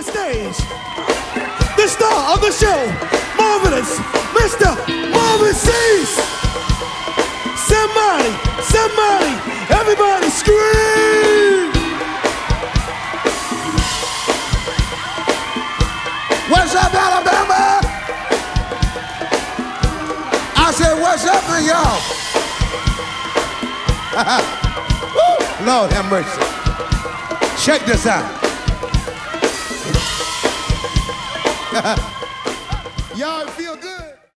the stage, the star of the show, marvelous, Mr. Marvin Cease. Somebody, everybody scream! What's up, Alabama? I said, what's up, man, y'all? Woo, Lord have mercy. Check this out. Y'all feel